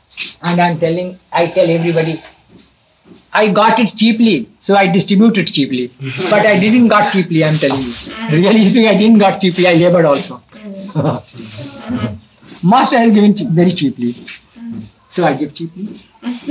And I tell everybody, I got it cheaply, so I distribute it cheaply. But I didn't got cheaply, I'm telling you. Really speaking, I didn't got cheaply, I labored also. Master has given very cheaply. So I give cheaply.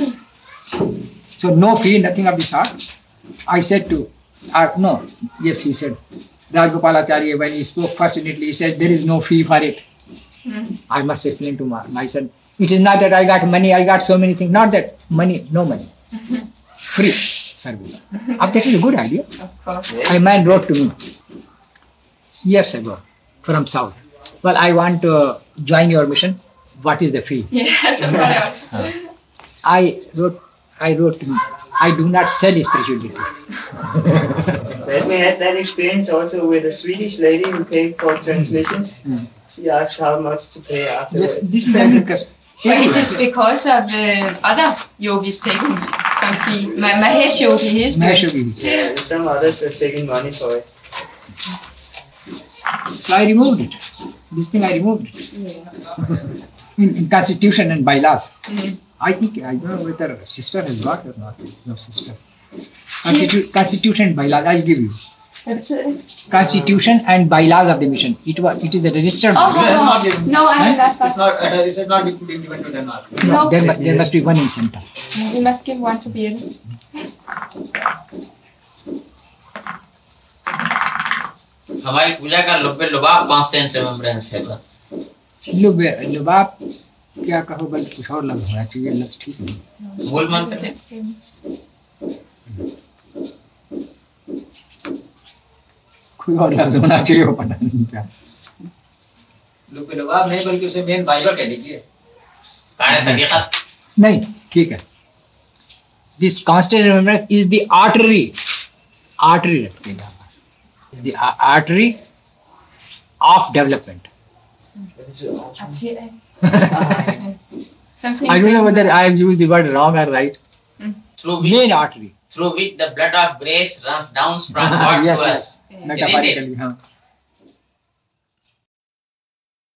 So no fee, nothing of the sort. I said to, he said, Rajgopalacharya, when he spoke first in Italy, he said, there is no fee for it. I must explain to Mark. I said, it is not that I got money, I got so many things. Not that money, no money. Free service. That is a good idea. Of course. A man wrote to me years ago from South. Well, I want to join your mission. What is the fee? Yes, of course. I wrote to him, I do not sell spirituality. Then we had that experience also with a Swedish lady who paid for translation. She asked how much to pay afterwards. Yes, this is the because But it is because of other yogis taking some fee. Mahesh Yogi, he is doing. Yeah, some others are taking money for it. So I removed it. This thing I removed it. In constitution and bylaws. I think, I don't know whether sister has got or not. No sister. Constitution and bylaws, I'll give you. Constitution and bylaws of the mission. It is a registered. No, I have not. It has not been given to Denmark. No, there must be one in center. We must give one to Birte. हमारी पूजा का लुबाब constant remembrance है बस। लुबाब क्या कहो, बल्कि कुछ और लफ्ज होना चाहिए, लफ्ज ठीक नहीं। मूल मंत्र है। कोई और लफ्ज होना चाहिए, वो पता नहीं क्या। लुबाब नहीं, बल्कि उसे मेन बाइबल कह लीजिए। नहीं, ठीक है। This constant remembrance is the artery रखेगा। Is the artery of development. I don't know whether I have used the word wrong or right. Main artery. Through which the blood of grace runs down from God to us. Metaphorically,